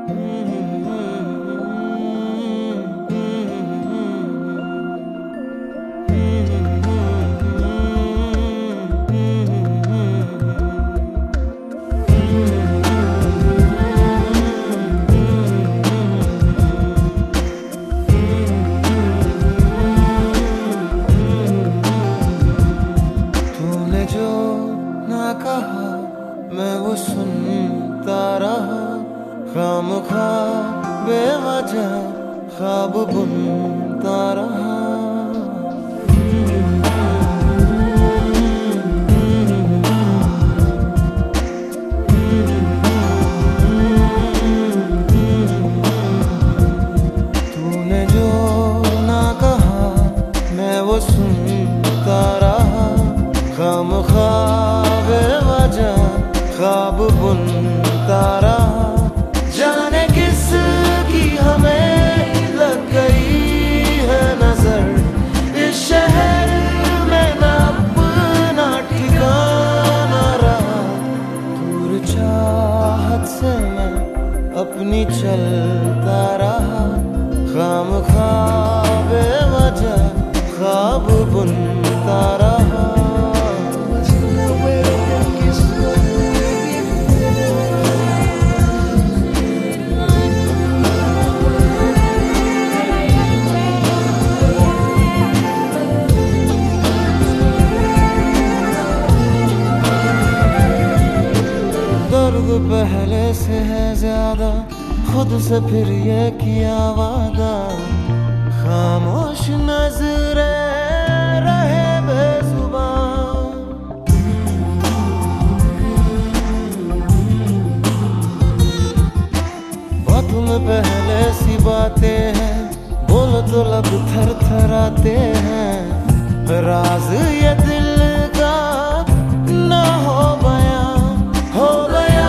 मैं वो सुनता रहा, खामखा बेवजह ख्वाब बुनता रहा। तूने जो ना कहा मैं वो सुनता रहा, खामखा बेवजह ख्वाब बुनता रहा। जाने किस की हमें लग गई है नजर, इस शहर में ना अपना ठिकाना रहा। दूर चाहत से मैं अपनी चलता रहा, खामखा बेवजह ख्वाब बुनता रहा। पहले से है ज्यादा, खुद से फिर ये किया वादा। खामोश नजरे रहे बेजुबान, बातों में पहले सी बातें हैं, बोलो तो लब थर थराते हैं। राज ये दिल का ना हो बयां, हो गया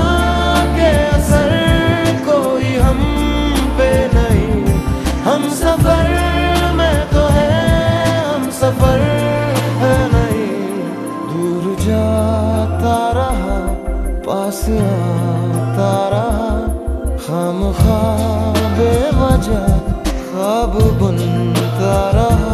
हम सफर में तो है, हम सफर है नहीं। दूर जाता रहा, पास आता रहा, खामखा बेवजह ख्वाब बुनता रहा।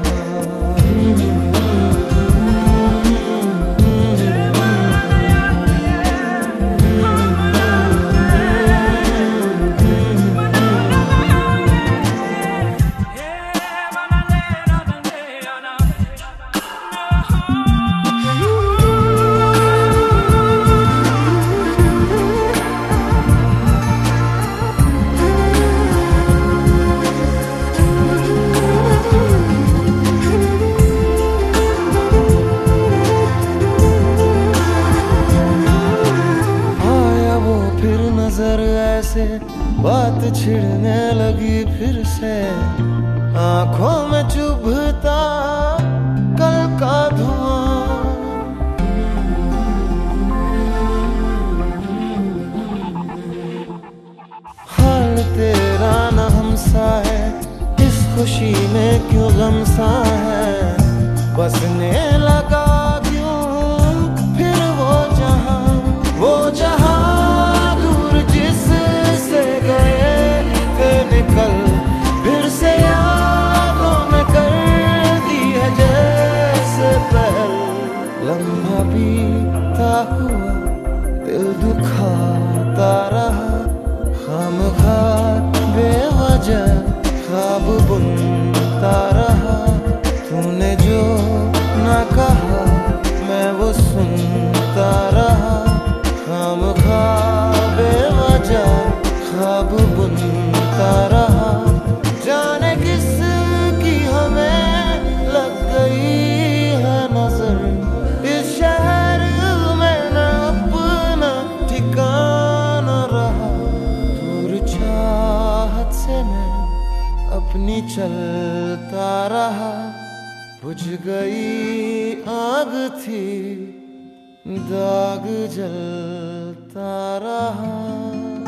ऐसे बात छिड़ने लगी फिर से, आंखों में चुभता कल का धुआं। हाल तेरा न हमसा है, इस खुशी में क्यों गम सा है। बसने लगा क्यों फिर वो जहां निकल फिर से यादों में कर दी है जैसे पहल। लम्हा बीता हुआ दिल दुखाता रहा, खामखा बेवजह ख्वाब बुनता रहा। तूने जो ना कहा मैं वो सुनता रहा, खामखा बेवजह ख्वाब बुनता रहा। जाने किस की हमें लग गई है नजर, इस शहर में न अपना ठिकाना रहा। दूर चाहत से मैं अपनी चलता रहा, बुझ गई आग थी दाग जलता रहा।